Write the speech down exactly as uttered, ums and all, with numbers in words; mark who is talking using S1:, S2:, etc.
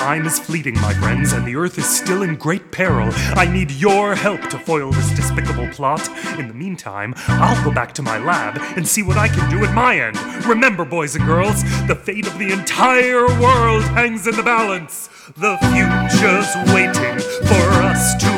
S1: Time is fleeting, my friends, and the Earth is still in great peril. I need your help to foil this despicable plot. In the meantime, I'll go back to my lab and see what I can do at my end. Remember, boys and girls, the fate of the entire world hangs in the balance. The future's waiting for us to